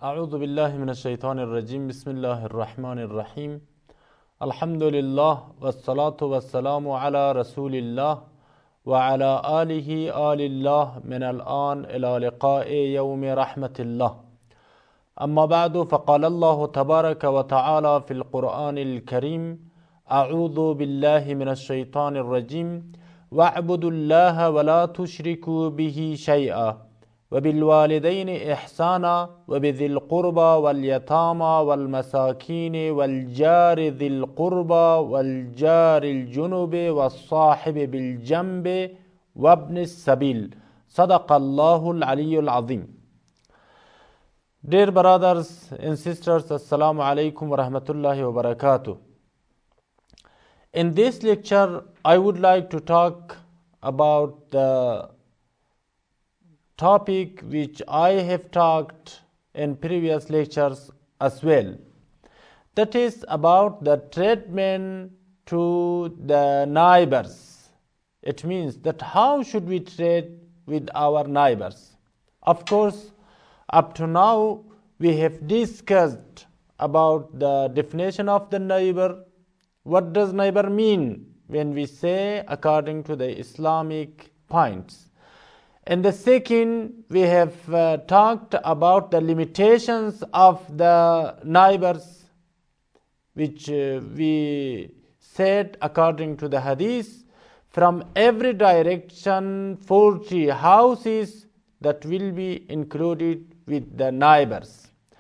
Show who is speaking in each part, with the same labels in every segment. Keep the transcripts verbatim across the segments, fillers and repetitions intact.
Speaker 1: أعوذ بالله من الشيطان الرجيم بسم الله الرحمن الرحيم الحمد لله والصلاة والسلام على رسول الله وعلى آله آل الله من الآن إلى لقاء يوم رحمة الله. أما بعد، فقال الله تبارك وتعالى في القرآن الكريم: أعوذ بالله من الشيطان الرجيم واعبدوا الله ولا تشركوا به شيئا وبالوالدين إحسانا وبذي القربى واليتامى والمساكين والجار ذي القربى والجار الجنب والصاحب بالجنب وابن السبيل. صدق الله العلي العظيم. Dear brothers and sisters, Assalamu alaikum wa rahmatullahi wa barakatuh. In this lecture, I would like to talk about the topic which I have talked in previous lectures as well. That is about the treatment to the neighbors. It means that how should we treat with our neighbors. Of course, up to now we have discussed about the definition of the neighbor. What does neighbor mean when we say according to the Islamic points? And the second, we have uh, talked about the limitations of the neighbors, which uh, we said according to the hadith, from every direction forty houses that will be included with the neighbors.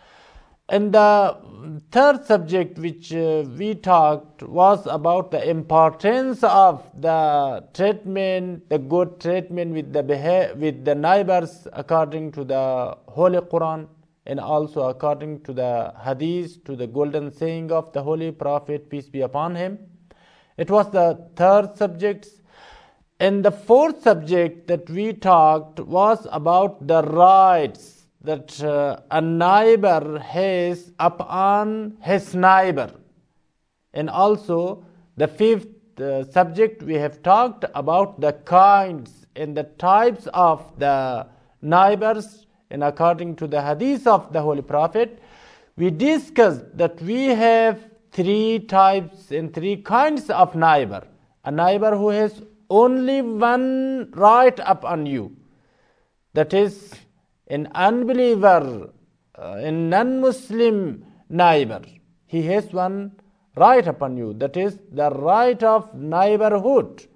Speaker 1: And the third subject which uh, we talked was about the importance of the treatment, the good treatment with the beha- with the neighbors according to the Holy Quran and also according to the Hadith, to the golden saying of the Holy Prophet, peace be upon him. It was the third subject. And the fourth subject that we talked was about the rights that uh, a neighbor has upon his neighbor. And also the fifth uh, subject, we have talked about the kinds and the types of the neighbors. And according to the hadith of the Holy Prophet, we discussed that we have three types and three kinds of neighbor. A neighbor who has only one right upon you, that is an unbeliever, uh, a non-Muslim neighbor. He has one right upon you, that is the right of neighborhood.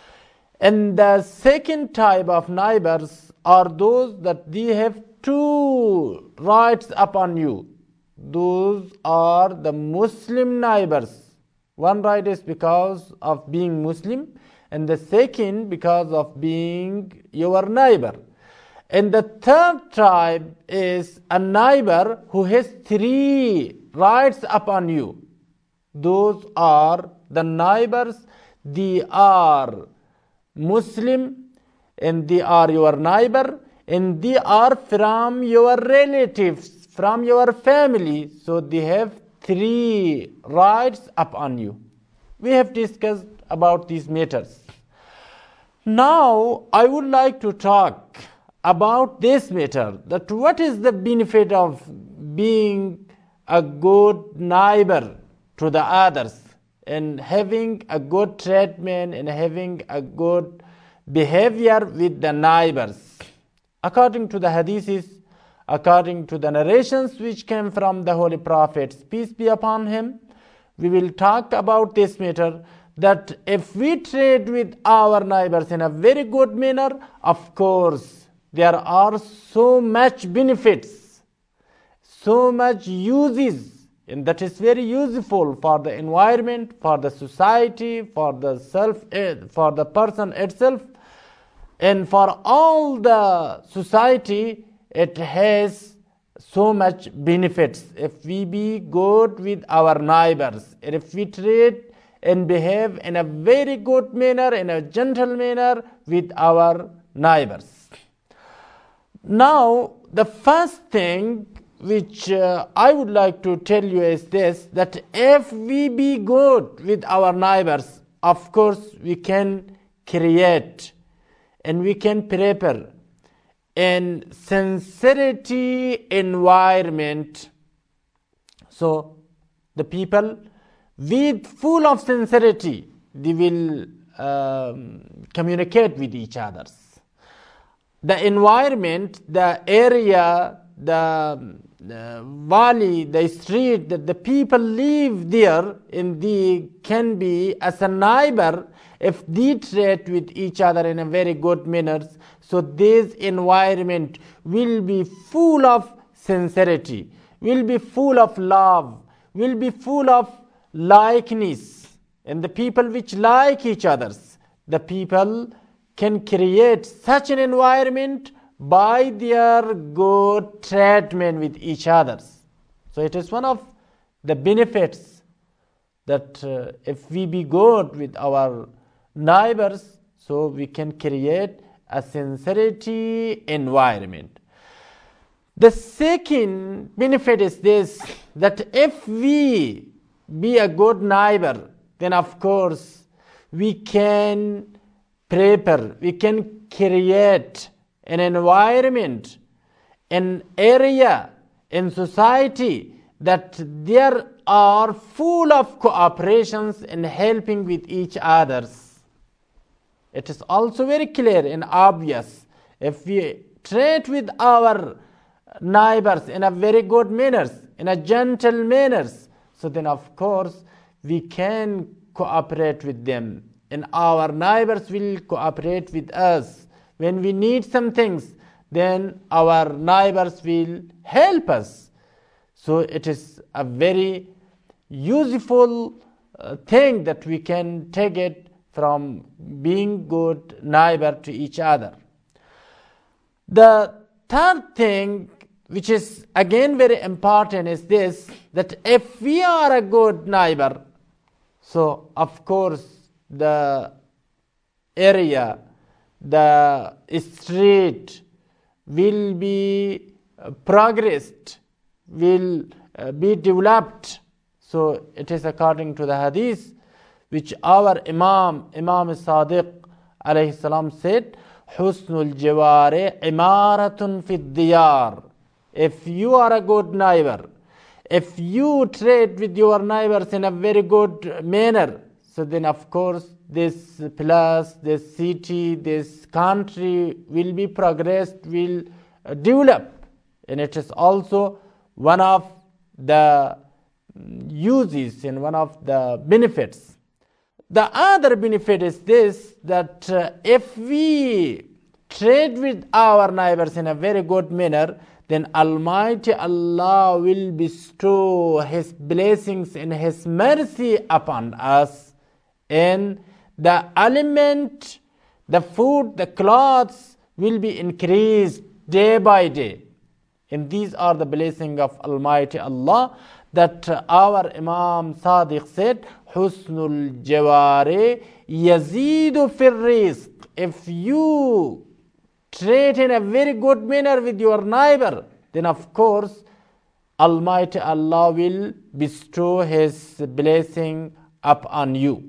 Speaker 1: And the second type of neighbors are those that they have two rights upon you. Those are the Muslim neighbors. One right is because of being Muslim, and the second because of being your neighbor. And the third type is a neighbor who has three rights upon you. Those are the neighbors, they are Muslim, and they are your neighbor, and they are from your relatives, from your family. So they have three rights upon you. We have discussed about these matters. Now I would like to talk about this matter, that what is the benefit of being a good neighbor to the others and having a good treatment and having a good behavior with the neighbors. According to the hadiths, according to the narrations which came from the Holy Prophets, peace be upon him, we will talk about this matter, that if we trade with our neighbors in a very good manner, of course there are so much benefits, so much uses, and that is very useful for the environment, for the society, for the self, for the person itself, and for all the society. It has so much benefits if we be good with our neighbors, and if we trade and behave in a very good manner, in a gentle manner with our neighbors. Now, the first thing which uh, I would like to tell you is this, that if we be good with our neighbors, of course we can create and we can prepare and sincerity environment. So the people with full of sincerity, they will um, communicate with each other. The environment, the area, the, the valley, the street that the people live there in the can be as a neighbor if they treat with each other in a very good manner. So this environment will be full of sincerity, will be full of love, will be full of likeness, and the people which like each others, the people can create such an environment by their good treatment with each others. So it is one of the benefits that uh, if we be good with our neighbors, so we can create a sincerity environment. The second benefit is this, that if we be a good neighbor, then of course we can prepare, we can create an environment, an area in society that there are full of cooperations and helping with each others. It is also very clear and obvious, if we treat with our neighbors in a very good manners, in a gentle manners, so then of course we can cooperate with them, and our neighbors will cooperate with us. When we need some things, then our neighbors will help us. So it is a very useful uh, thing that we can take it from being good neighbor to each other. The third thing, which is again very important, is this, that if we are a good neighbor, so of course the area, the street will be uh, progressed, will uh, be developed. So it is according to the hadith which our Imam, Imam Sadiq alayhi salam said, Husnul Jawari Imaratun Fid Diyar. If you are a good neighbor, if you trade with your neighbors in a very good manner, so then of course this place, this city, this country will be progressed, will uh, develop. And it is also one of the uses and one of the benefits. The other benefit is this, that uh, if we trade with our neighbors in a very good manner, then Almighty Allah will bestow His blessings and His mercy upon us, and the element, the food, the clothes will be increased day by day. And these are the blessings of Almighty Allah that our Imam Sadiq said, Husnul Jawari Yazidu fil Rizq. If you treat in a very good manner with your neighbor, then of course Almighty Allah will bestow His blessing upon you.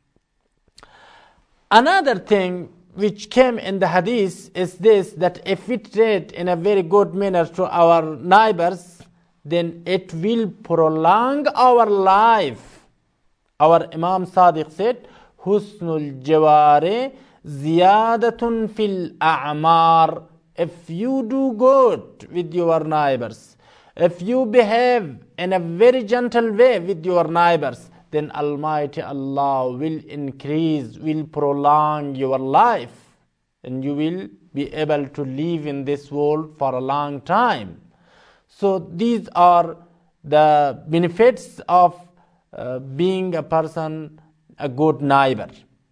Speaker 1: Another thing which came in the hadith is this, that if we treat in a very good manner to our neighbors, then it will prolong our life. Our Imam Sadiq said, Husnul Jawari Ziyadatun fil A'mar. If you do good with your neighbors, if you behave in a very gentle way with your neighbors, then Almighty Allah will increase, will prolong your life, and you will be able to live in this world for a long time. So these are the benefits of uh, being a person, a good neighbor.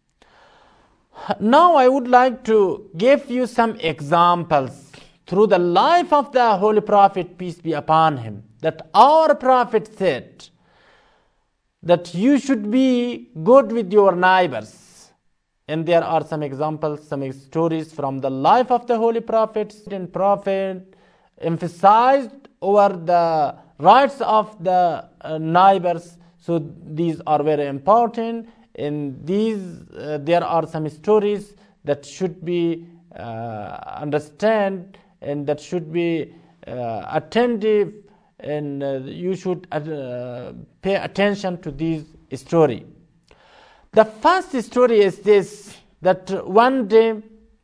Speaker 1: Now I would like to give you some examples through the life of the Holy Prophet, peace be upon him, that our Prophet said that you should be good with your neighbors. And there are some examples, some stories from the life of the Holy Prophet. And Prophet emphasized over the rights of the uh, neighbors. So these are very important. In these, uh, there are some stories that should be uh, understand and that should be uh, attentive, and uh, you should uh, pay attention to this story. The first story is this, that one day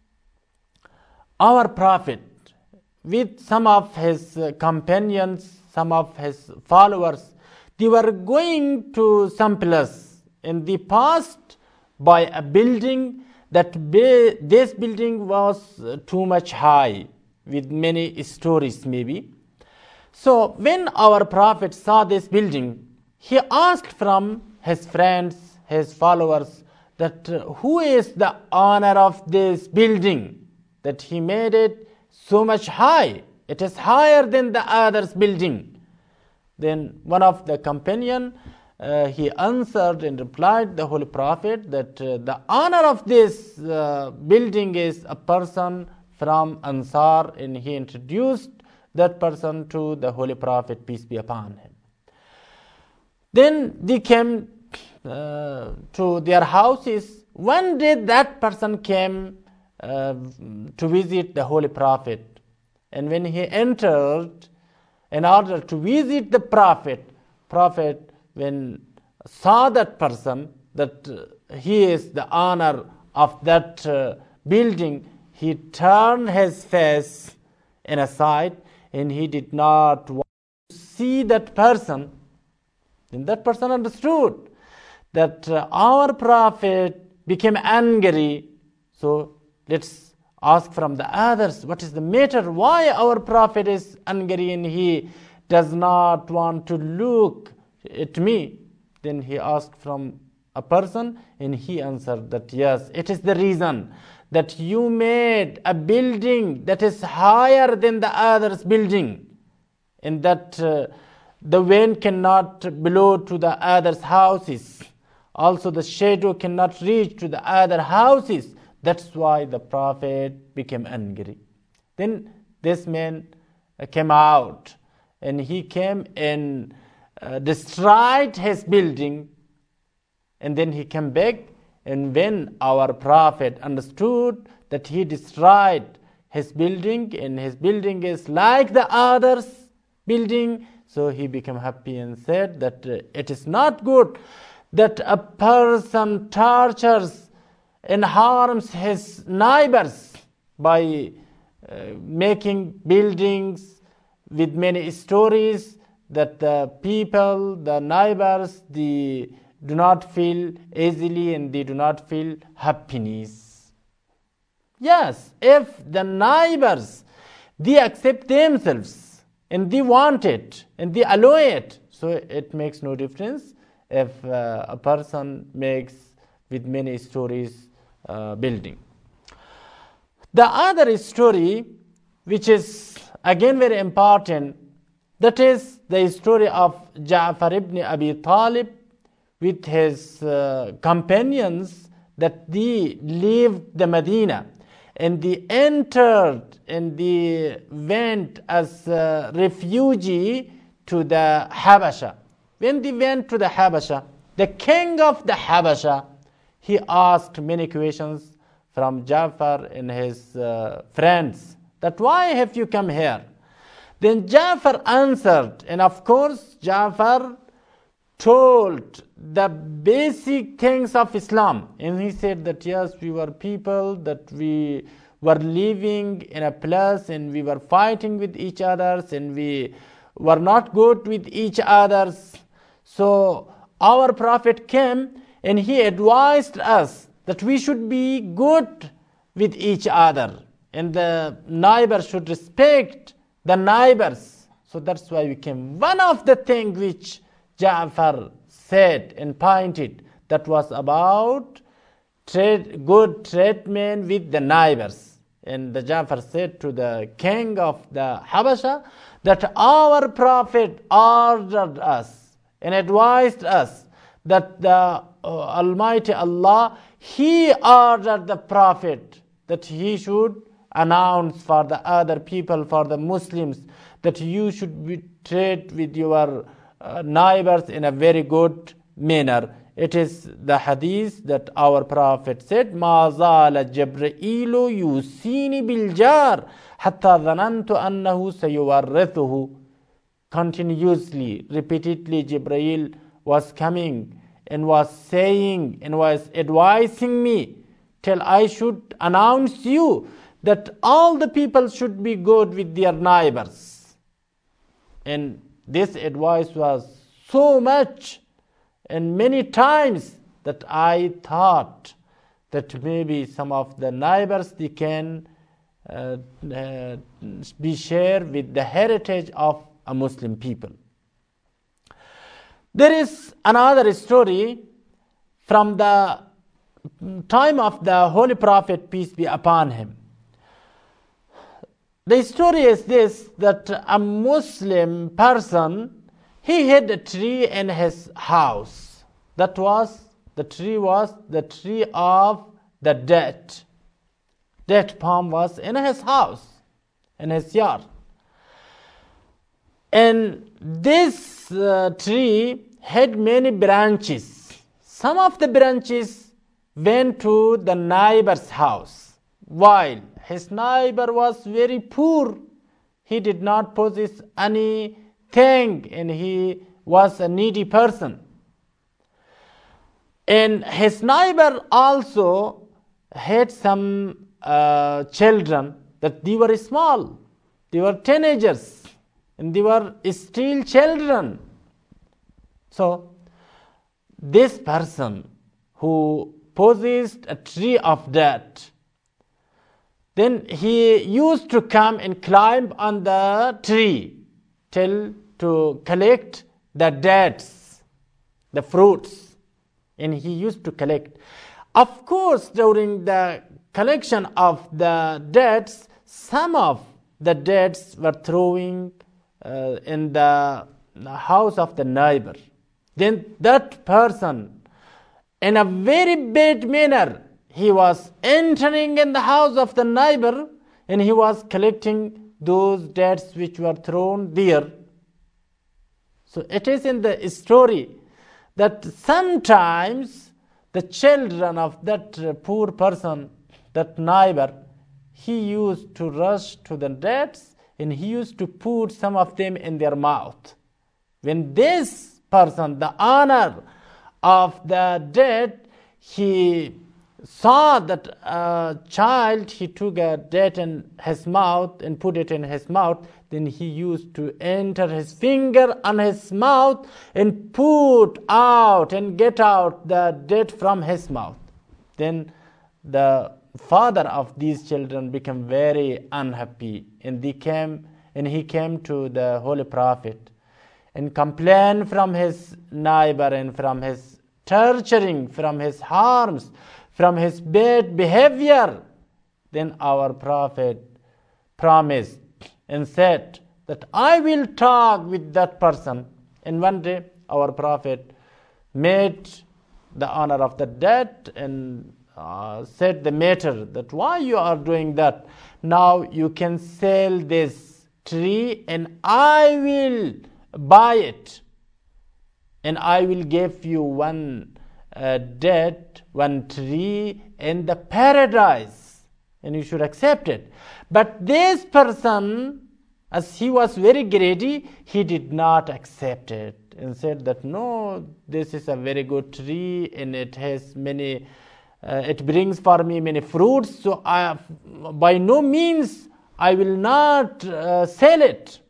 Speaker 1: our Prophet, with some of his uh, companions, some of his followers, they were going to some place, and they passed by a building. That be, this building was uh, too much high, with many stories maybe. So when our Prophet saw this building, he asked from his friends, his followers, that uh, who is the owner of this building, that he made it so much high? It is higher than the other's building. Then one of the companion, uh, he answered and replied the Holy Prophet that uh, the owner of this uh, building is a person from Ansar, and he introduced that person to the Holy Prophet, peace be upon him. Then they came uh, to their houses. One day that person came uh, to visit the Holy Prophet, and when he entered in order to visit the Prophet, Prophet when saw that person, that uh, he is the owner of that uh, building, he turned his face in a side, and he did not want to see that person. Then that person understood that uh, our Prophet became angry. So let's ask from the others, what is the matter? Why our Prophet is angry and he does not want to look at me? Then he asked from a person, and he answered that yes, it is the reason that you made a building that is higher than the other's building, and that uh, the wind cannot blow to the other's houses. Also the shadow cannot reach to the other houses. That's why the Prophet became angry. Then this man uh, came out, and he came and uh, destroyed his building, and then he came back. And when our Prophet understood that he destroyed his building, and his building is like the others' building, so he became happy and said that uh, it is not good that a person tortures and harms his neighbors by uh, making buildings with many stories, that the people, the neighbors, the do not feel easily and they do not feel happiness. Yes, if the neighbors, they accept themselves and they want it and they allow it, so it makes no difference if uh, a person makes with many stories uh, building. The other story, which is again very important, that is the story of Ja'far ibn Abi Talib with his uh, companions, that they left the Medina and they entered and they went as a refugee to the Habasha. When they went to the Habasha, the king of the Habasha, he asked many questions from Ja'far and his uh, friends, that why have you come here? Then Ja'far answered, and of course Ja'far told the basic things of Islam, and he said that yes, we were people that we were living in a place and we were fighting with each other and we were not good with each other. So our Prophet came and he advised us that we should be good with each other and the neighbors should respect the neighbors. So that's why we came. One of the things which Ja'far said and pointed, that was about trade, good treatment with the neighbors. And the Ja'far said to the king of the Habasha that our Prophet ordered us and advised us that the uh, Almighty Allah, He ordered the Prophet that he should announce for the other people, for the Muslims, that you should be treat with your Uh, neighbors in a very good manner, It is the hadith that our Prophet said, مَا زَالَ جَبْرَئِيلُ يُوصِينِي بِالْجَارِ حَتَّى ظَنَنْتُ أَنَّهُ سَيُوَرِّثُهُ. Continuously, repeatedly, Jibreel was coming and was saying and was advising me till I should announce you that all the people should be good with their neighbors. And this advice was so much and many times that I thought that maybe some of the neighbors they can uh, uh, be shared with the heritage of a Muslim people. There is another story from the time of the Holy Prophet, peace be upon him. The story is this, that a Muslim person, he had a tree in his house. That was, the tree was the tree of the date. Date palm was in his house, in his yard. And this uh, tree had many branches. Some of the branches went to the neighbor's house, while his neighbor was very poor. He did not possess anything and he was a needy person. And his neighbor also had some uh, children that they were small. They were teenagers and they were still children. So this person who possessed a tree of that, then he used to come and climb on the tree till to collect the dates, the fruits, and he used to collect. Of course, during the collection of the dates, some of the dates were throwing uh, in the house of the neighbor. Then that person, in a very bad manner, he was entering in the house of the neighbor and he was collecting those dates which were thrown there. So it is in the story that sometimes the children of that poor person, that neighbor, he used to rush to the dates and he used to put some of them in their mouth. When this person, the owner of the date, he saw that a child, he took a date in his mouth and put it in his mouth, then he used to enter his finger on his mouth and put out and get out the date from his mouth. Then the father of these children became very unhappy and they came and he came to the Holy Prophet and complained from his neighbor and from his torturing, from his harms, from his bad behavior. Then our Prophet promised and said that I will talk with that person. And one day our Prophet met the owner of the debt and uh, said the matter that why you are doing that. Now you can sell this tree and I will buy it and I will give you one uh, debt, one tree in the paradise and you should accept it. But this person, as he was very greedy, he did not accept it and said that no, this is a very good tree and it has many, uh, it brings for me many fruits, so I, by no means I will not uh, sell it.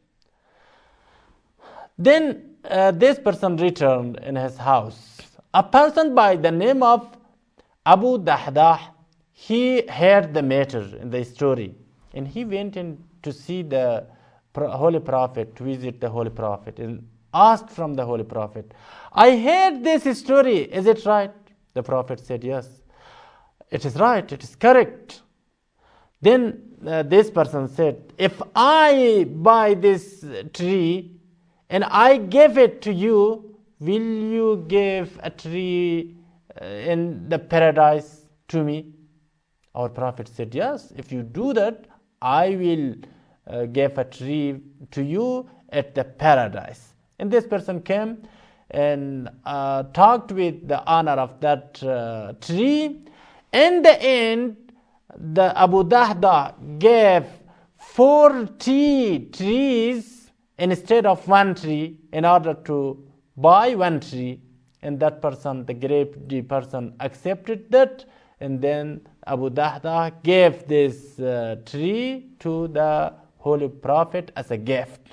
Speaker 1: Then uh, this person returned in his house. A person by the name of Abu Dahdah, he heard the matter in the story and he went in to see the Holy Prophet, to visit the Holy Prophet and asked from the Holy Prophet, I heard this story, is it right? The Prophet said, yes, it is right, it is correct. Then uh, this person said, if I buy this tree and I give it to you, will you give a tree uh, in the paradise to me? Our Prophet said, yes, if you do that, I will uh, give a tree to you at the paradise. And this person came and uh, talked with the owner of that uh, tree. In the end, the Abu Dahdah gave forty trees instead of one tree in order to buy one tree. And that person, the greedy person, accepted that, and then Abu Dahdah gave this uh, tree to the Holy Prophet as a gift.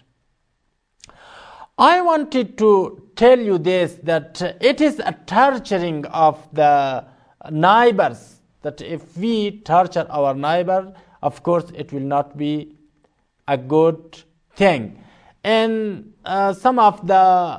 Speaker 1: I wanted to tell you this, that it is a torturing of the neighbors, that if we torture our neighbor, of course it will not be a good thing. And uh, some of the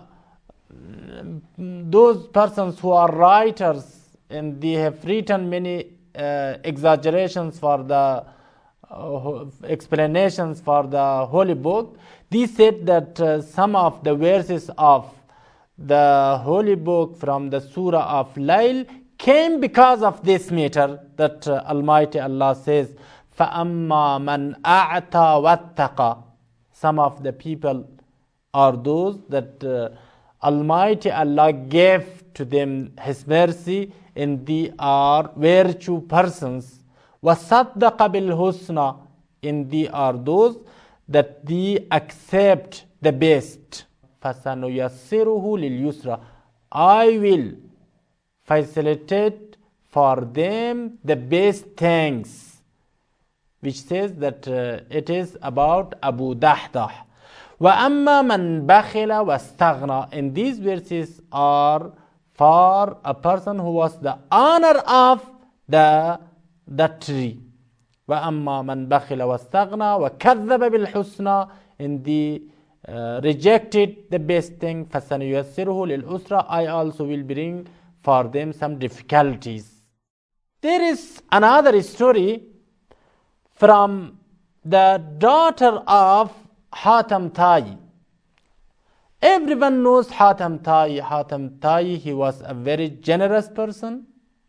Speaker 1: those persons who are writers, and they have written many uh, exaggerations for the uh, explanations for the Holy Book, they said that uh, some of the verses of the Holy Book from the Surah of Layl came because of this matter, that uh, Almighty Allah says, فَأَمَّا مَنْ أَعْتَى وَاتَّقَى. Some of the people are those that uh, Almighty Allah gave to them His mercy, and they are virtue persons. وَصَدَّقَ بِالْحُسْنَى. And they are those that they accept the best. فَسَنُيَسِّرُهُ لِلْيُسْرَى. I will facilitate for them the best things, which says that uh, it is about Abu Dahdah. وَأَمَّا مَنْ بَخِلَ وَاسْتَغْنَى. And these verses are for a person who was the owner of the, the tree. وَأَمَّا مَنْ بَخِلَ وَاسْتَغْنَى وَكَذَّبَ بِالْحُسْنَى. And they uh, rejected the best thing. فَسَنُيَسِّرُهُ لِلْعُسْرَى. I also will bring for them some difficulties. There is another story from the daughter of Hatem Ta'i. Everyone knows Hatem Ta'i. Hatem Ta'i, he was a very generous person.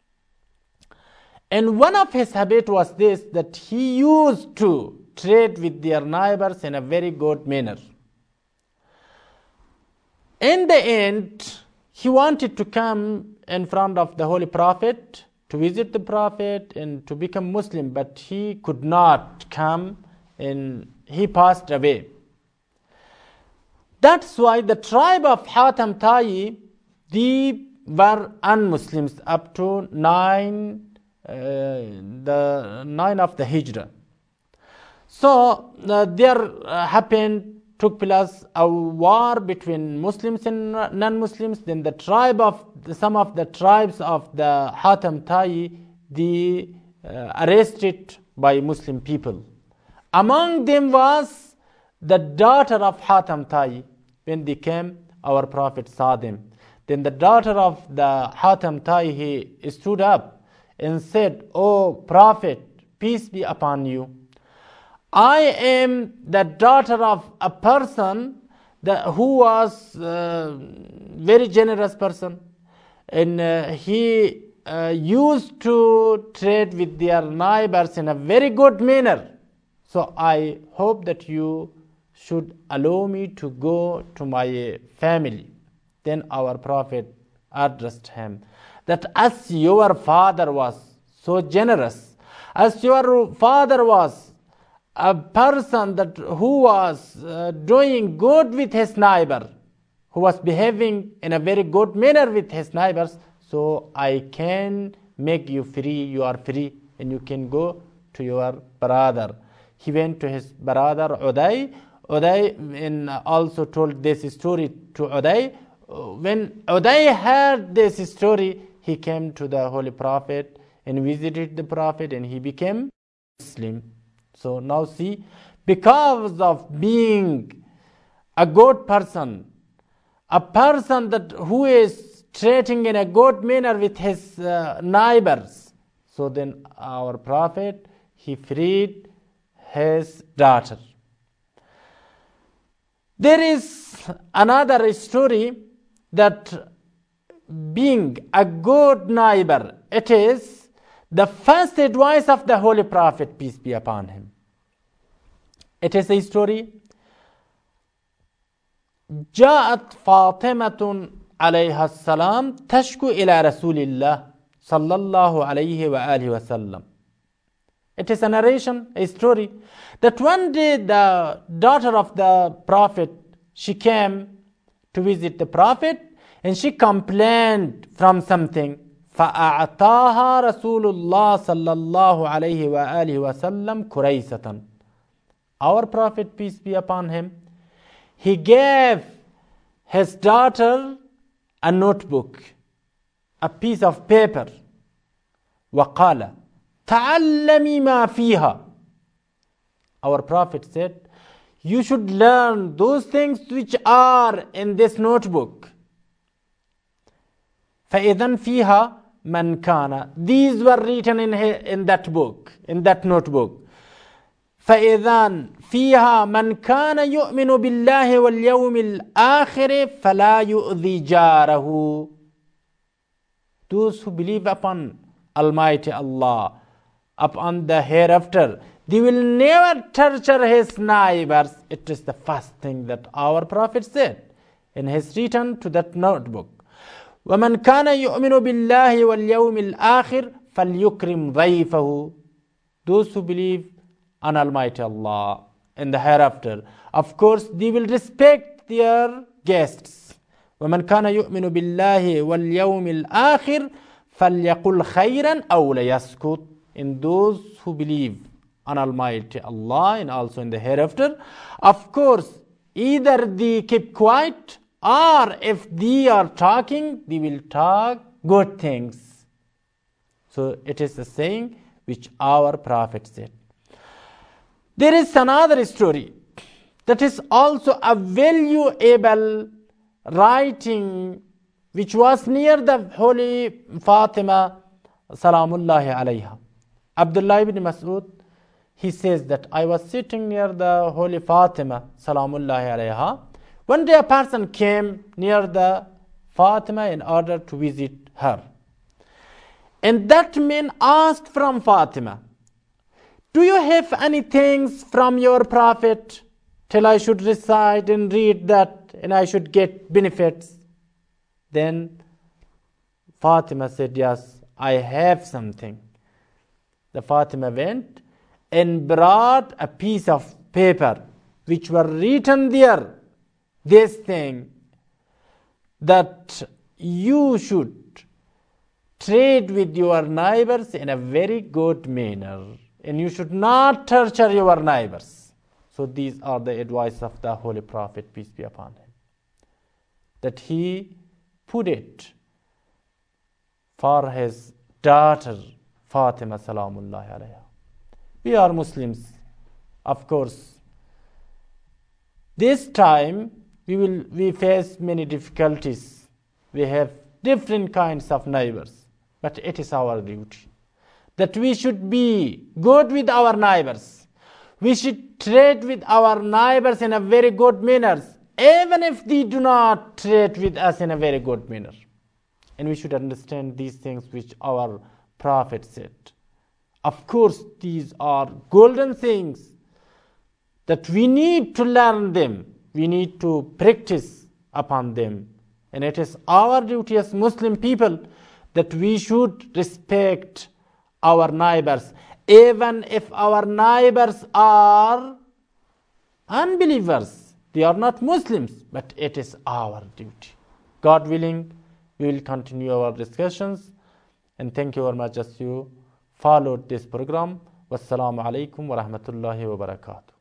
Speaker 1: And one of his habits was this, that he used to trade with their neighbors in a very good manner. In the end, he wanted to come in front of the Holy Prophet to visit the Prophet and to become Muslim, but he could not come, and he passed away. That's why the tribe of Hatem Ta'i, they were un-Muslims up to nine, uh, the nine of the Hijrah. So uh, there uh, happened, took place a war between Muslims and non-Muslims. Then the tribe of the, some of the tribes of the Hatem Ta'i, they uh, arrested by Muslim people. Among them was the daughter of Hatem Ta'i. When they came, our Prophet saw them. Then the daughter of the Hatem Ta'i, he stood up and said, "O Prophet, peace be upon you. I am the daughter of a person that, who was a very generous person, and uh, he uh, used to trade with their neighbors in a very good manner. So I hope that you should allow me to go to my family." Then our Prophet addressed him that, as your father was so generous, as your father was a person that who was uh, doing good with his neighbor, who was behaving in a very good manner with his neighbors, so I can make you free, you are free, and you can go to your brother. He went to his brother Uday. Uday also told this story to Uday. When Uday heard this story, he came to the Holy Prophet and visited the Prophet, and he became Muslim. So now see, because of being a good person, a person that who is treating in a good manner with his uh, neighbors, so then our Prophet, he freed his daughter. There is another story that being a good neighbor, it is the first advice of the Holy Prophet, peace be upon him. It is a story. جاءت فاطمة عليها السلام تشكو إلى رسول الله صلى الله عليه وآله وسلم. It is a narration, a story, that one day the daughter of the Prophet, she came to visit the Prophet and she complained from something. فأعطاها رسول الله صلى الله عليه وآله وسلم كريسة. Our Prophet, peace be upon him, he gave his daughter a notebook, a piece of paper. وقال تعلمي ما فيها. Our Prophet said, you should learn those things which are in this notebook. فإذا فيها من كان. These were written in, in that book, in that notebook. فإذا فيها من كان يؤمن بالله واليوم الآخر فلا يؤذي جاره. Those who believe upon Almighty Allah, upon the hereafter, they will never torture his neighbors. It is the first thing that our Prophet said in his return to that notebook. وَمَنْ كَانَ يُؤْمِنُ بِاللَّهِ وَالْيَوْمِ الْآخِرِ فَلْيُكْرِمْ ضَيْفَهُ. Those who believe on Almighty Allah in the hereafter, of course, they will respect their guests. وَمَنْ كَانَ يُؤْمِنُ بِاللَّهِ وَالْيَوْمِ الْآخِرِ فَلْيَقُلْ خَيْرًا أَوْ لَيَسْكُتْ. In those who believe on Almighty Allah and also in the hereafter, of course, either they keep quiet, or if they are talking, they will talk good things. So it is a saying which our Prophet said. There is another story that is also a valuable writing which was near the Holy Fatima Salamullahi alayha. Abdullah ibn Mas'ud, he says that I was sitting near the Holy Fatima Salamullahi alayha. One day a person came near the Fatima in order to visit her. And that man asked from Fatima, do you have any things from your Prophet till I should recite and read that and I should get benefits? Then Fatima said, yes, I have something. The Fatima went and brought a piece of paper which were written there, this thing, that you should trade with your neighbors in a very good manner and you should not torture your neighbors. So these are the advice of the Holy Prophet, peace be upon him, that he put it for his daughter Fatima Salamullahi alayha. We are Muslims, of course. This time we will we face many difficulties. We have different kinds of neighbors, but it is our duty that we should be good with our neighbors. We should trade with our neighbors in a very good manner, even if they do not trade with us in a very good manner. And we should understand these things which our Prophet said. Of course, these are golden things that we need to learn them. We need to practice upon them. And it is our duty as Muslim people that we should respect our neighbors, even if our neighbors are unbelievers. They are not Muslims, but it is our duty. God willing, we will continue our discussions. And thank you very much as you followed this program. Wassalamu alaikum wa rahmatullahi wa barakatuh.